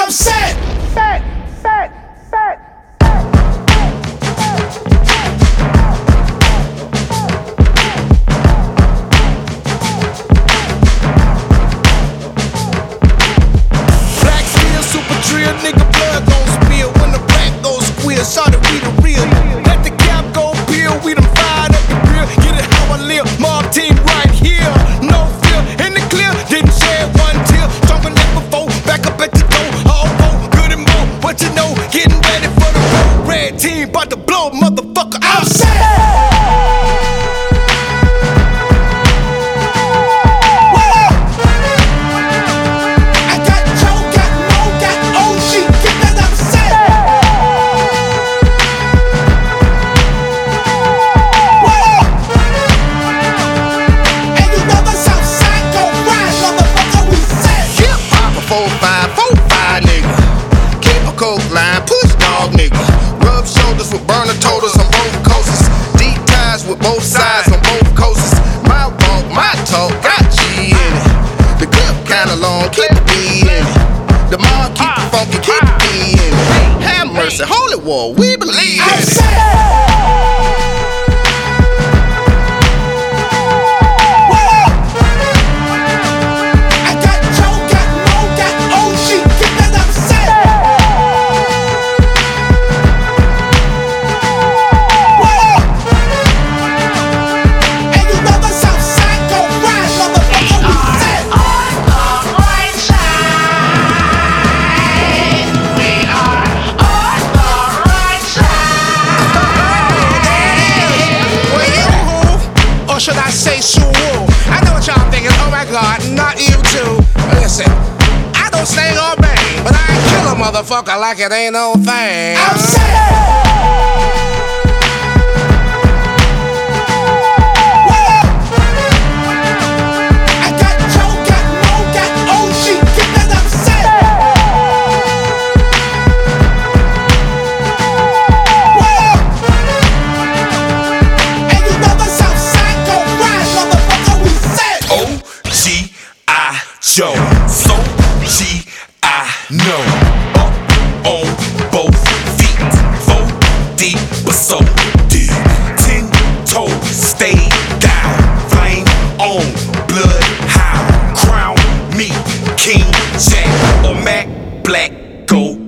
I'm set. Set. Black steel, super drill, nigga blood gon' spill when the black goes squeal. Sorry, we the real. Let the cap go peel, we done fired up the grill. Get it how I live, mob team right here. No fear, in the clear, didn't shed one tear. Stronger than before, back up at the door. All go, good and more, what you know, getting ready for the road. Red team, bout to blow, motherfucker, I'm set. Push dog nigga, rub shoulders with burner totals on both coasts. Deep ties with both sides on both coasts. My walk, my talk, got G in it. The clip kinda long, keep the B in it. The mob keep it funky, keep the B in it. Have mercy, holy war, we believe in it. Should I say Sue? I know what y'all thinking, oh my god, not you too. Listen, I don't sing or bang, but I kill a motherfucker like it ain't no thing. I'm set. Joe, so G.I. know. Up on both feet, 4 deep, but so deep. 10 toes, stay down. Flame on, blood hound. Crown me, King Jack or Mac Black, go.